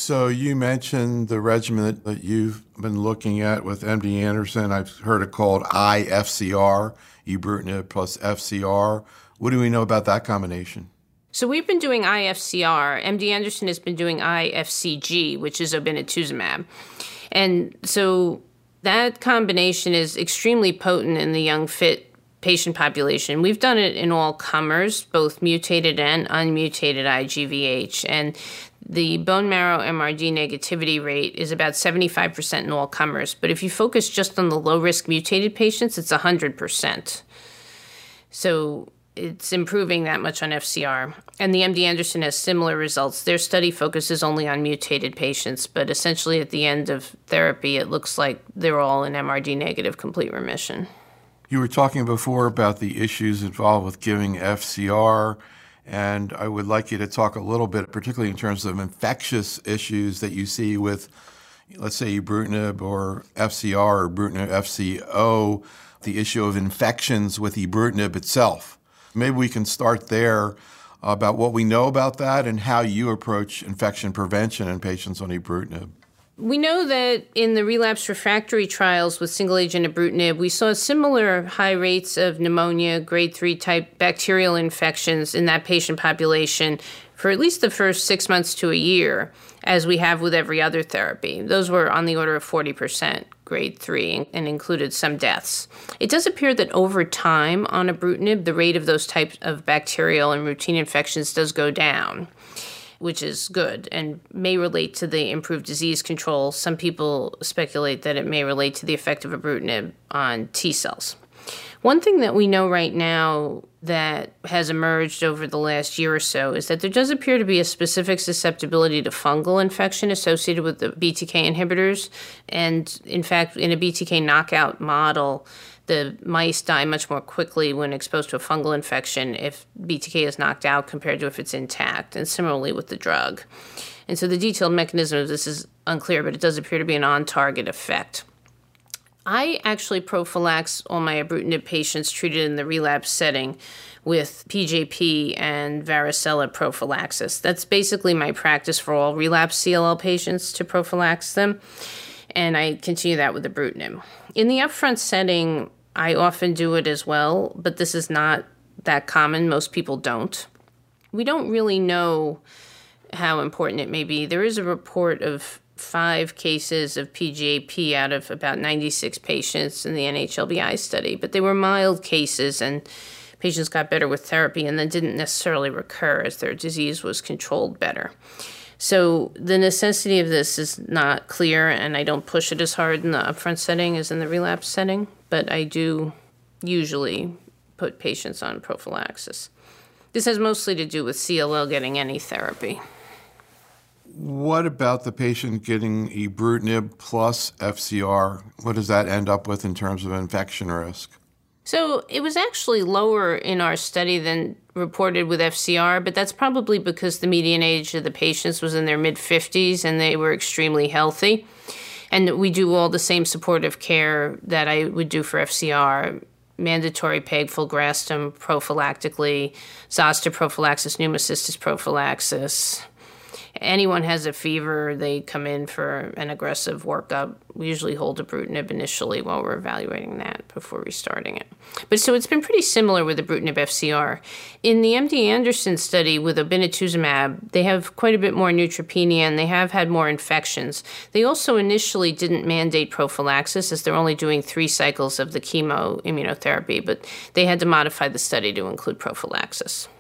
So you mentioned the regimen that you've been looking at with MD Anderson. I've heard it called IFCR, ibrutinib plus FCR. What do we know about that combination? So we've been doing IFCR. MD Anderson has been doing IFCG, which is obinutuzumab. And so that combination is extremely potent in the young, fit patient population. We've done it in all comers, both mutated and unmutated IGVH. And the bone marrow MRD negativity rate is about 75% in all comers. But if you focus just on the low-risk mutated patients, it's 100%. So it's improving that much on FCR. And the MD Anderson has similar results. Their study focuses only on mutated patients, but essentially at the end of therapy, it looks like they're all in MRD negative complete remission. You were talking before about the issues involved with giving FCR, and I would like you to talk a little bit, particularly in terms of infectious issues that you see with, let's say, ibrutinib or FCR or ibrutinib FCO, the issue of infections with ibrutinib itself. Maybe we can start there about what we know about that and how you approach infection prevention in patients on ibrutinib. We know that in the relapse refractory trials with single-agent ibrutinib, we saw similar high rates of pneumonia, grade 3 type bacterial infections in that patient population for at least the first 6 months to a year, as we have with every other therapy. Those were on the order of 40% grade 3 and included some deaths. It does appear that over time on ibrutinib, the rate of those types of bacterial and routine infections does go down, which is good and may relate to the improved disease control. Some people speculate that it may relate to the effect of ibrutinib on T cells. One thing that we know right now that has emerged over the last year or so is that there does appear to be a specific susceptibility to fungal infection associated with the BTK inhibitors. And in fact, in a BTK knockout model, the mice die much more quickly when exposed to a fungal infection if BTK is knocked out compared to if it's intact, and similarly with the drug. And so the detailed mechanism of this is unclear, but it does appear to be an on-target effect. I actually prophylax all my ibrutinib patients treated in the relapse setting with PJP and varicella prophylaxis. That's basically my practice for all relapse CLL patients, to prophylax them, and I continue that with ibrutinib. In the upfront setting, I often do it as well, but this is not that common. Most people don't. We don't really know how important it may be. There is a report of 5 cases of PJP out of about 96 patients in the NHLBI study, but they were mild cases and patients got better with therapy and then didn't necessarily recur as their disease was controlled better. So the necessity of this is not clear, and I don't push it as hard in the upfront setting as in the relapse setting, but I do usually put patients on prophylaxis. This has mostly to do with CLL getting any therapy. What about the patient getting ibrutinib plus FCR? What does that end up with in terms of infection risk? So it was actually lower in our study than reported with FCR, but that's probably because the median age of the patients was in their mid-50s and they were extremely healthy. And we do all the same supportive care that I would do for FCR, mandatory pegfilgrastim prophylactically, zoster prophylaxis, pneumocystis prophylaxis. Anyone has a fever, they come in for an aggressive workup. We usually hold ibrutinib initially while we're evaluating that before restarting it. But so it's been pretty similar with ibrutinib FCR. In the MD Anderson study with obinutuzumab, they have quite a bit more neutropenia and they have had more infections. They also initially didn't mandate prophylaxis as they're only doing 3 cycles of the chemo immunotherapy, but they had to modify the study to include prophylaxis.